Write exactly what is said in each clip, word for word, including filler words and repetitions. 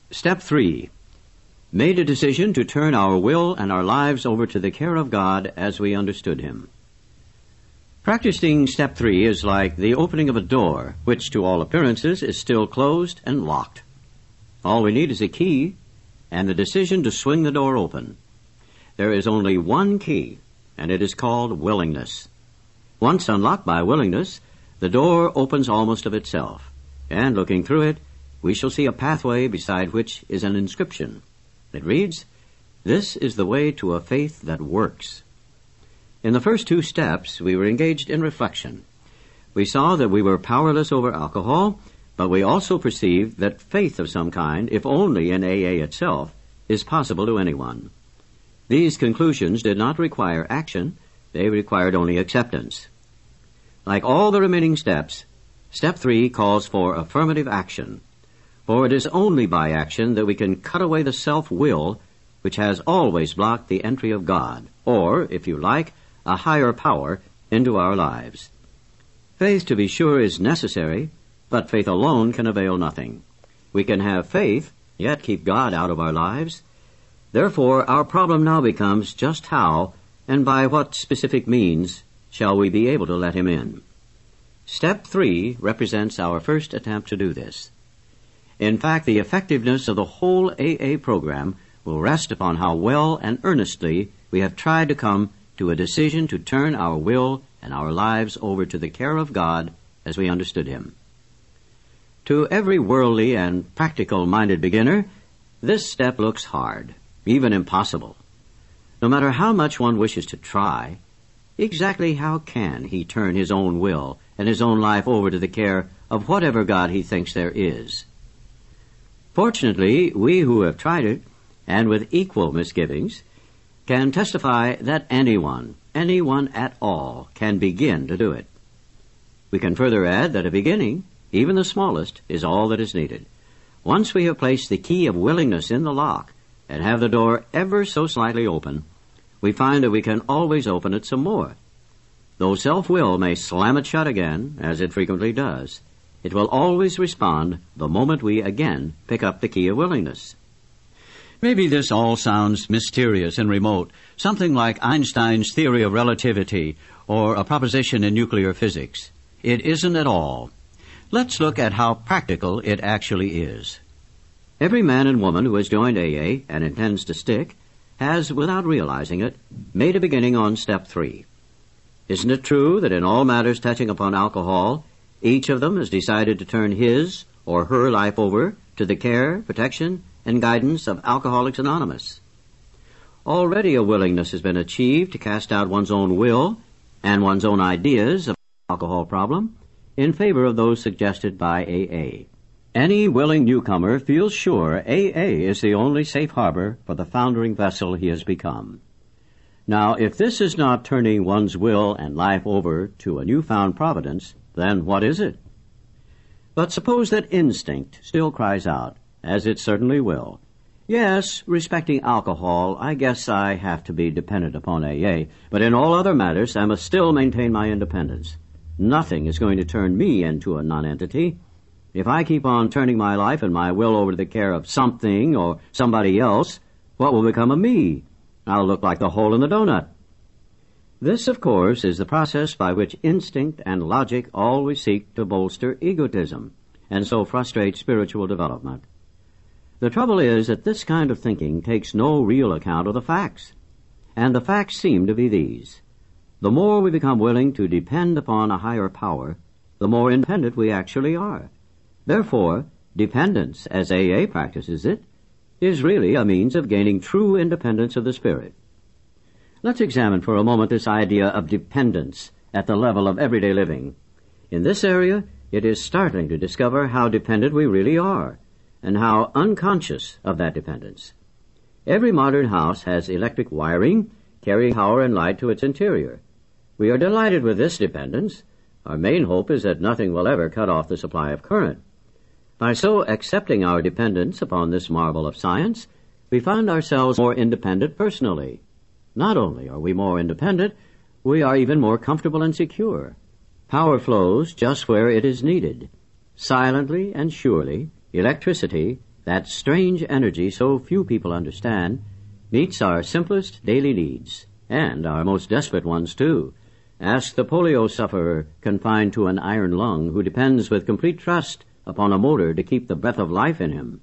Step three. Made a decision to turn our will and our lives over to the care of God as we understood Him. Practicing step three is like the opening of a door, which to all appearances is still closed and locked. All we need is a key and the decision to swing the door open. There is only one key, and it is called willingness. Once unlocked by willingness, the door opens almost of itself, and looking through it, we shall see a pathway beside which is an inscription. It reads, "This is the way to a faith that works." In the first two steps, we were engaged in reflection. We saw that we were powerless over alcohol, but we also perceived that faith of some kind, if only in A A itself, is possible to anyone. These conclusions did not require action, they required only acceptance. Like all the remaining steps, step three calls for affirmative action, for it is only by action that we can cut away the self-will which has always blocked the entry of God, or, if you like, a higher power into our lives. Faith, to be sure, is necessary, but faith alone can avail nothing. We can have faith, yet keep God out of our lives. Therefore, our problem now becomes just how, and by what specific means, shall we be able to let Him in. Step three represents our first attempt to do this. In fact, the effectiveness of the whole A A program will rest upon how well and earnestly we have tried to come to a decision to turn our will and our lives over to the care of God as we understood Him. To every worldly and practical-minded beginner, this step looks hard, even impossible. No matter how much one wishes to try, exactly how can he turn his own will and his own life over to the care of whatever God he thinks there is? Fortunately, we who have tried it, and with equal misgivings, can testify that anyone, anyone at all, can begin to do it. We can further add that a beginning, even the smallest, is all that is needed. Once we have placed the key of willingness in the lock and have the door ever so slightly open, we find that we can always open it some more. Though self-will may slam it shut again, as it frequently does, it will always respond the moment we again pick up the key of willingness. Maybe this all sounds mysterious and remote, something like Einstein's theory of relativity or a proposition in nuclear physics. It isn't at all. Let's look at how practical it actually is. Every man and woman who has joined A A and intends to stick has, without realizing it, made a beginning on step three. Isn't it true that in all matters touching upon alcohol, each of them has decided to turn his or her life over to the care, protection, and guidance of Alcoholics Anonymous? Already a willingness has been achieved to cast out one's own will and one's own ideas of the alcohol problem in favor of those suggested by A A. Any willing newcomer feels sure A A is the only safe harbor for the foundering vessel he has become. Now, if this is not turning one's will and life over to a newfound providence, then what is it? But suppose that instinct still cries out, as it certainly will, "Yes, respecting alcohol, I guess I have to be dependent upon A A, but in all other matters I must still maintain my independence. Nothing is going to turn me into a nonentity. If I keep on turning my life and my will over to the care of something or somebody else, what will become of me? I'll look like the hole in the donut." This, of course, is the process by which instinct and logic always seek to bolster egotism, and so frustrate spiritual development. The trouble is that this kind of thinking takes no real account of the facts, and the facts seem to be these. The more we become willing to depend upon a higher power, the more independent we actually are. Therefore, dependence, as A A practices it, is really a means of gaining true independence of the spirit. Let's examine for a moment this idea of dependence at the level of everyday living. In this area, it is startling to discover how dependent we really are, and how unconscious of that dependence. Every modern house has electric wiring carrying power and light to its interior. We are delighted with this dependence. Our main hope is that nothing will ever cut off the supply of current. By so accepting our dependence upon this marvel of science, we find ourselves more independent personally. Not only are we more independent, we are even more comfortable and secure. Power flows just where it is needed. Silently and surely, electricity That strange energy so few people understand meets our simplest daily needs, and our most desperate ones, too. Ask the polio sufferer confined to an iron lung who depends with complete trust upon a motor to keep the breath of life in him.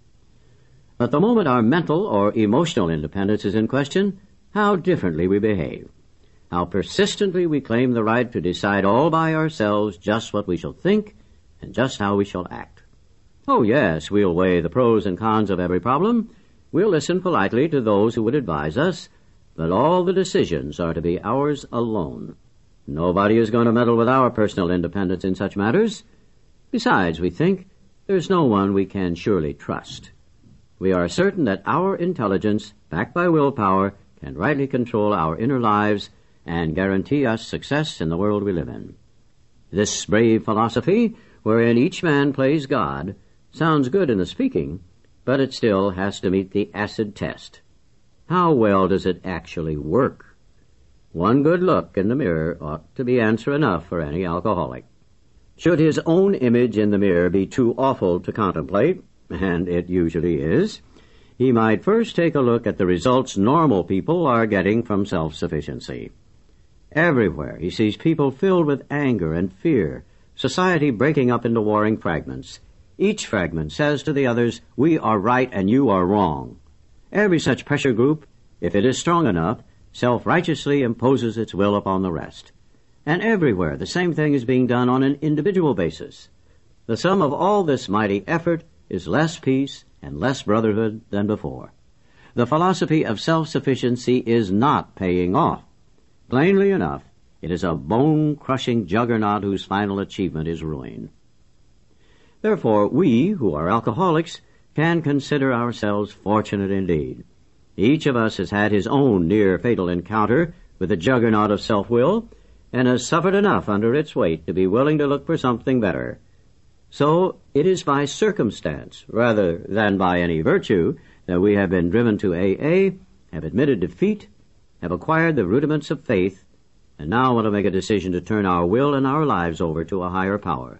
But the moment our mental or emotional independence is in question, how differently we behave. How persistently we claim the right to decide all by ourselves just what we shall think and just how we shall act. Oh, yes, we'll weigh the pros and cons of every problem. We'll listen politely to those who would advise us, but all the decisions are to be ours alone. Nobody is going to meddle with our personal independence in such matters. Besides, we think, there's no one we can surely trust. We are certain that our intelligence, backed by willpower, can rightly control our inner lives and guarantee us success in the world we live in. This brave philosophy, wherein each man plays God, sounds good in the speaking, but it still has to meet the acid test. How well does it actually work? One good look in the mirror ought to be answer enough for any alcoholic. Should his own image in the mirror be too awful to contemplate, and it usually is, he might first take a look at the results normal people are getting from self-sufficiency. Everywhere he sees people filled with anger and fear, society breaking up into warring fragments. Each fragment says to the others, "We are right and you are wrong." Every such pressure group, if it is strong enough, self-righteously imposes its will upon the rest. And everywhere the same thing is being done on an individual basis. The sum of all this mighty effort is less peace and less brotherhood than before. The philosophy of self-sufficiency is not paying off. Plainly enough, it is a bone-crushing juggernaut whose final achievement is ruin. Therefore, we, who are alcoholics, can consider ourselves fortunate indeed. Each of us has had his own near-fatal encounter with the juggernaut of self-will, and has suffered enough under its weight to be willing to look for something better. So it is by circumstance, rather than by any virtue, that we have been driven to A A, have admitted defeat, have acquired the rudiments of faith, and now want to make a decision to turn our will and our lives over to a higher power.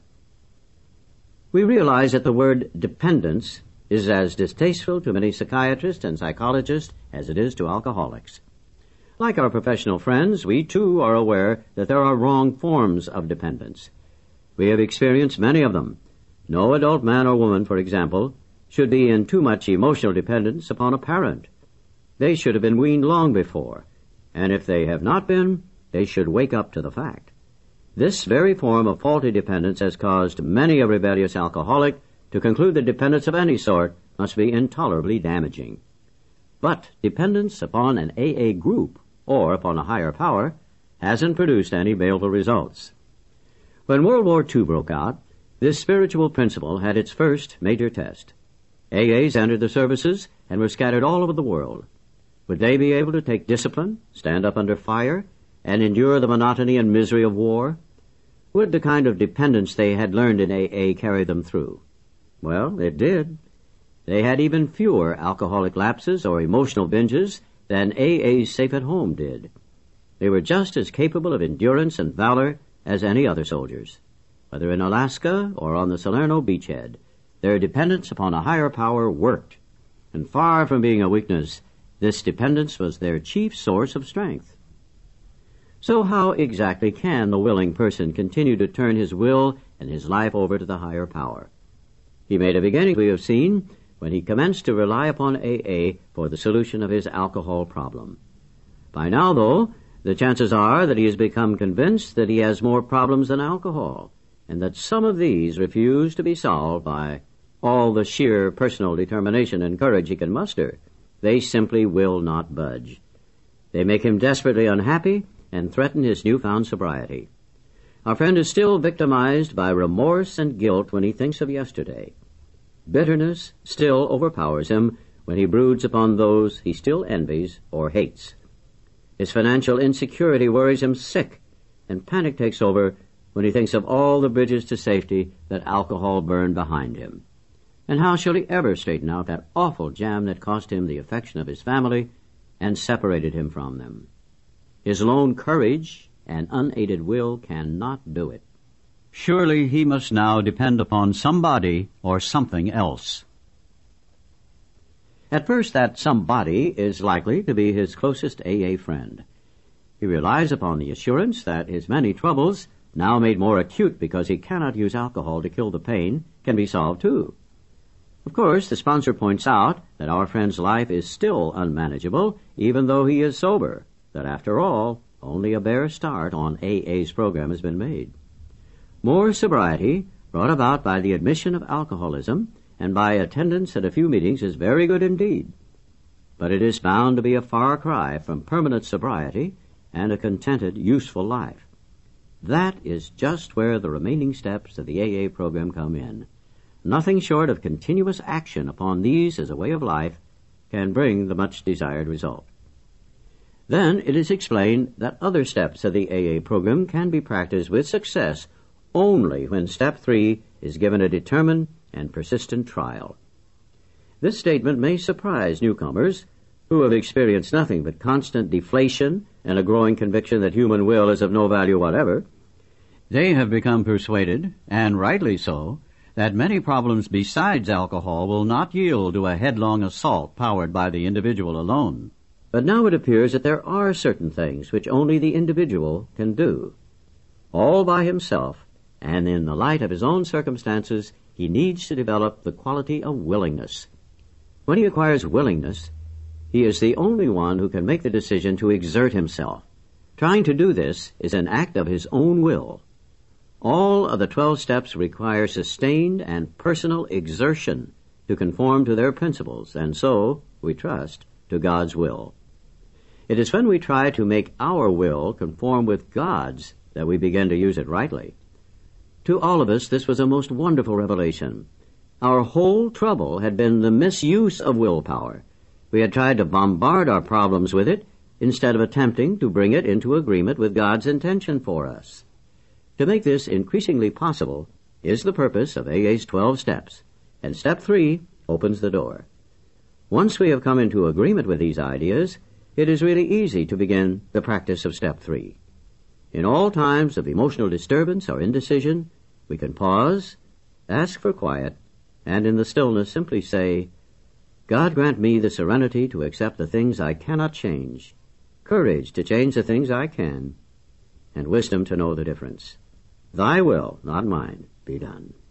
We realize that the word dependence is as distasteful to many psychiatrists and psychologists as it is to alcoholics. Like our professional friends, we too are aware that there are wrong forms of dependence. We have experienced many of them. No adult man or woman, for example, should be in too much emotional dependence upon a parent. They should have been weaned long before, and if they have not been, they should wake up to the fact. This very form of faulty dependence has caused many a rebellious alcoholic to conclude that dependence of any sort must be intolerably damaging. But dependence upon an A A group or upon a higher power hasn't produced any baleful results. When World War Two broke out, this spiritual principle had its first major test. A As entered the services and were scattered all over the world. Would they be able to take discipline, stand up under fire, and endure the monotony and misery of war? Would the kind of dependence they had learned in A A carry them through? Well, it did. They had even fewer alcoholic lapses or emotional binges than A As safe at home did. They were just as capable of endurance and valor as any other soldiers. Whether in Alaska or on the Salerno beachhead, their dependence upon a higher power worked. And far from being a weakness, this dependence was their chief source of strength. So how exactly can the willing person continue to turn his will and his life over to the higher power? He made a beginning, we have seen, when he commenced to rely upon A A for the solution of his alcohol problem. By now, though, the chances are that he has become convinced that he has more problems than alcohol, and that some of these refuse to be solved by all the sheer personal determination and courage he can muster. They simply will not budge. They make him desperately unhappy and threaten his newfound sobriety. Our friend is still victimized by remorse and guilt when he thinks of yesterday. Bitterness still overpowers him when he broods upon those he still envies or hates. His financial insecurity worries him sick, and panic takes over when he thinks of all the bridges to safety that alcohol burned behind him. And how shall he ever straighten out that awful jam that cost him the affection of his family and separated him from them? His lone courage and unaided will cannot do it. Surely he must now depend upon somebody or something else. At first, that somebody is likely to be his closest A A friend. He relies upon the assurance that his many troubles, now made more acute because he cannot use alcohol to kill the pain, can be solved too. Of course, the sponsor points out that our friend's life is still unmanageable, even though he is sober, that after all, only a bare start on A A's program has been made. More sobriety, brought about by the admission of alcoholism and by attendance at a few meetings, is very good indeed. But it is found to be a far cry from permanent sobriety and a contented, useful life. That is just where the remaining steps of the A A program come in. Nothing short of continuous action upon these as a way of life can bring the much desired result. Then it is explained that other steps of the A A program can be practiced with success only when step three is given a determined and persistent trial. This statement may surprise newcomers who have experienced nothing but constant deflation and a growing conviction that human will is of no value whatever. They have become persuaded, and rightly so, that many problems besides alcohol will not yield to a headlong assault powered by the individual alone. But now it appears that there are certain things which only the individual can do. All by himself, and in the light of his own circumstances, he needs to develop the quality of willingness. When he acquires willingness, he is the only one who can make the decision to exert himself. Trying to do this is an act of his own will. All of the twelve steps require sustained and personal exertion to conform to their principles, and so, we trust, to God's will. It is when we try to make our will conform with God's that we begin to use it rightly. To all of us, this was a most wonderful revelation. Our whole trouble had been the misuse of willpower. We had tried to bombard our problems with it instead of attempting to bring it into agreement with God's intention for us. To make this increasingly possible is the purpose of A A's twelve steps, and step three opens the door. Once we have come into agreement with these ideas, it is really easy to begin the practice of step three. In all times of emotional disturbance or indecision, we can pause, ask for quiet, and in the stillness simply say, God grant me the serenity to accept the things I cannot change, courage to change the things I can, and wisdom to know the difference. Thy will, not mine, be done.